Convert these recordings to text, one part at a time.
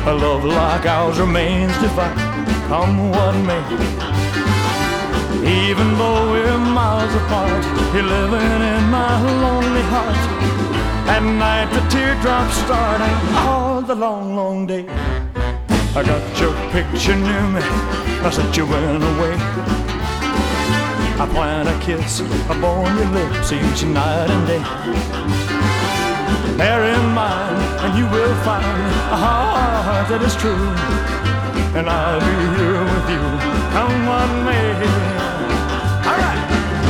A love like ours remains divided, come what may. Even though we're miles apart, you're living in my lonely heart. At night the teardrops start, and all the long, long day. I got your picture near me, I said you went away. I plant a kiss upon your lips each night and day. Bear in mind, and you will find a heart that is true, and I'll be here with you, come what may. All right.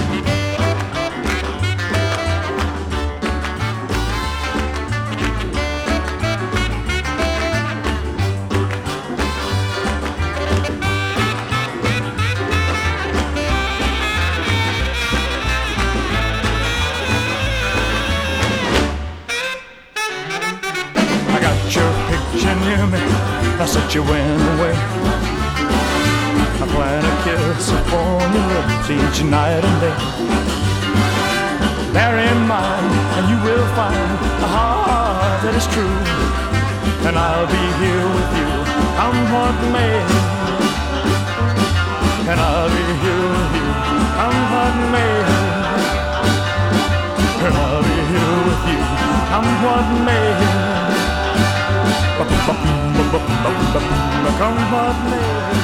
Your picture near me, I said you went away. I plant a kiss upon your lips each night and day. Bear in mind, and you will find a heart that is true, and I'll be here with you, come what may. And I'll be here with you, come what may. And I'll be here with you, come what may. Come what may.